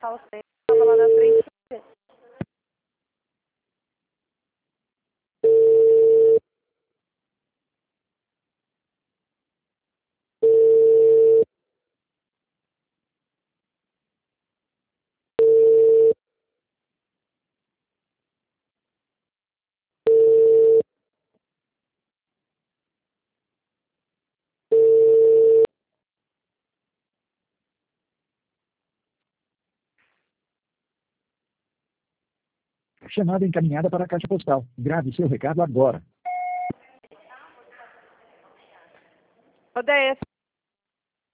postal 6, estava lá na frente. Chamada encaminhada para a caixa postal. Grave seu recado agora. Odeia,